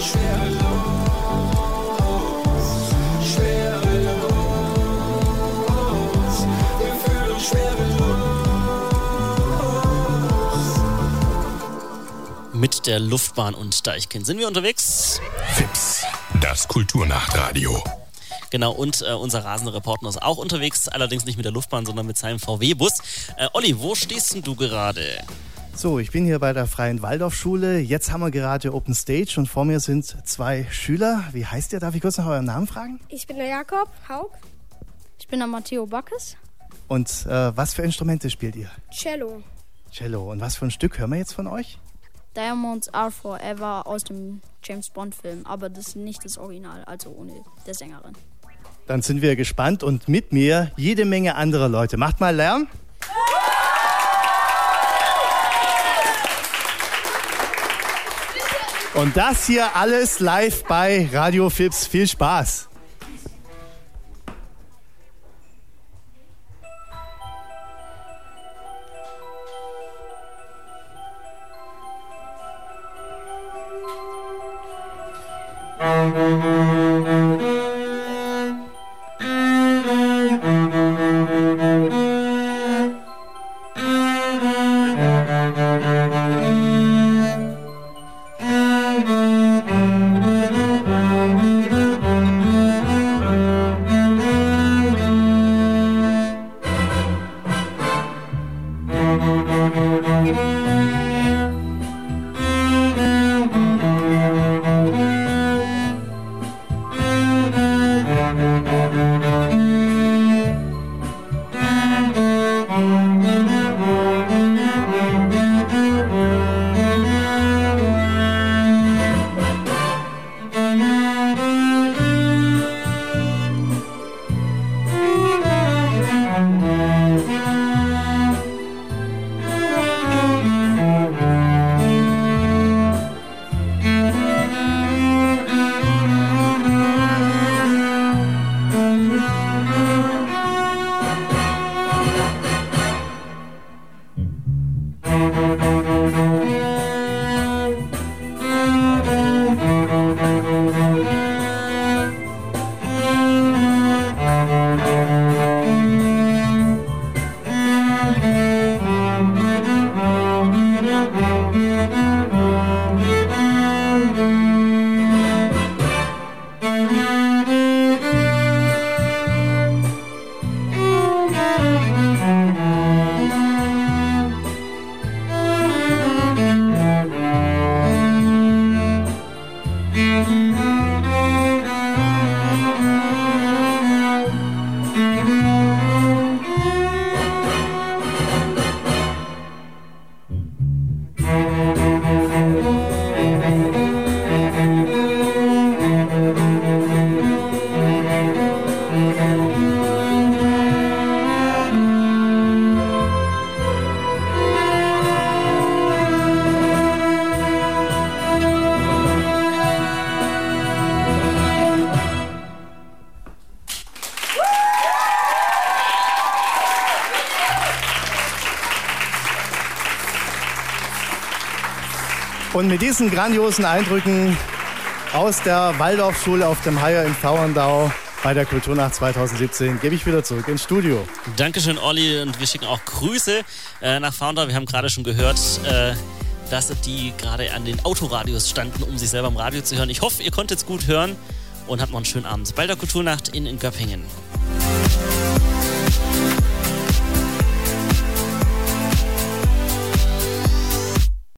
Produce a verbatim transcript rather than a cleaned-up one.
Mit der Luftbahn und Deichkind sind wir unterwegs. Fips, das Kulturnachtradio. Genau, und äh, unser rasender Reporter ist auch unterwegs, allerdings nicht mit der Luftbahn, sondern mit seinem V W-Bus. Äh, Olli, wo stehst denn du gerade? So, ich bin hier bei der Freien Waldorfschule. Jetzt haben wir gerade Open Stage und vor mir sind zwei Schüler. Wie heißt ihr? Darf ich kurz nach eurem Namen fragen? Ich bin der Jakob Haug. Ich bin der Matteo Backes. Und äh, was für Instrumente spielt ihr? Cello. Cello. Und was für ein Stück hören wir jetzt von euch? Diamonds Are Forever aus dem James Bond Film, aber das ist nicht das Original, also ohne der Sängerin. Dann sind wir gespannt und mit mir jede Menge anderer Leute. Macht mal Lärm. Und das hier alles live bei Radio Fips. Viel Spaß. Und mit diesen grandiosen Eindrücken aus der Waldorfschule auf dem Haier in Tauerndau bei der Kulturnacht zwanzig siebzehn gebe ich wieder zurück ins Studio. Dankeschön, Olli, und wir schicken auch Grüße äh, nach Tauerndau. Wir haben gerade schon gehört, äh, dass die gerade an den Autoradios standen, um sich selber im Radio zu hören. Ich hoffe, ihr konntet es gut hören und habt noch einen schönen Abend bei der Kulturnacht in, in Göppingen.